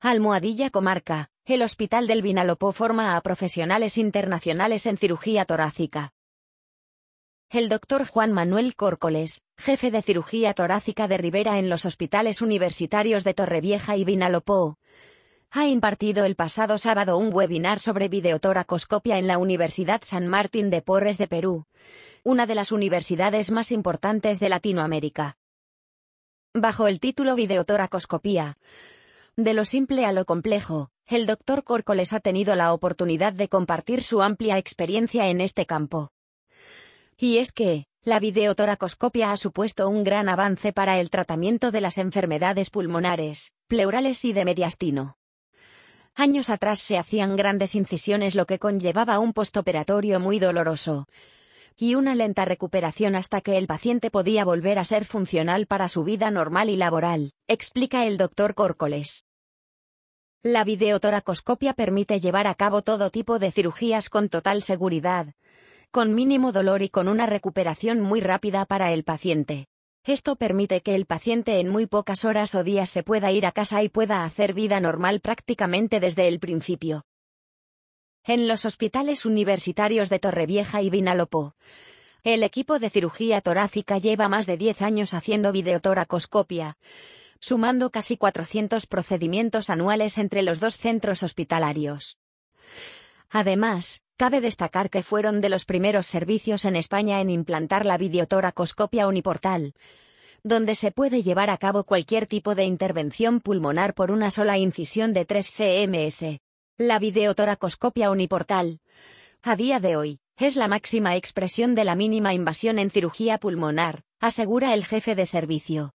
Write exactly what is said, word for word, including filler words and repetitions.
Almohadilla Comarca, el Hospital del Vinalopó forma a profesionales internacionales en cirugía torácica. El doctor Juan Manuel Córcoles, jefe de cirugía torácica de Ribera en los hospitales universitarios de Torrevieja y Vinalopó, ha impartido el pasado sábado un webinar sobre videotoracoscopia en la Universidad San Martín de Porres de Perú, una de las universidades más importantes de Latinoamérica. Bajo el título Videotoracoscopía, de lo simple a lo complejo, el doctor Córcoles ha tenido la oportunidad de compartir su amplia experiencia en este campo. Y es que, la videotoracoscopia ha supuesto un gran avance para el tratamiento de las enfermedades pulmonares, pleurales y de mediastino. Años atrás se hacían grandes incisiones, lo que conllevaba un postoperatorio muy doloroso y una lenta recuperación hasta que el paciente podía volver a ser funcional para su vida normal y laboral, explica el doctor Córcoles. La videotoracoscopia permite llevar a cabo todo tipo de cirugías con total seguridad, con mínimo dolor y con una recuperación muy rápida para el paciente. Esto permite que el paciente en muy pocas horas o días se pueda ir a casa y pueda hacer vida normal prácticamente desde el principio. En los hospitales universitarios de Torrevieja y Vinalopó, el equipo de cirugía torácica lleva más de diez años haciendo videotoracoscopia, sumando casi cuatrocientos procedimientos anuales entre los dos centros hospitalarios. Además, cabe destacar que fueron de los primeros servicios en España en implantar la videotoracoscopia uniportal, donde se puede llevar a cabo cualquier tipo de intervención pulmonar por una sola incisión de tres centímetros. La videotoracoscopia uniportal, a día de hoy, es la máxima expresión de la mínima invasión en cirugía pulmonar, asegura el jefe de servicio.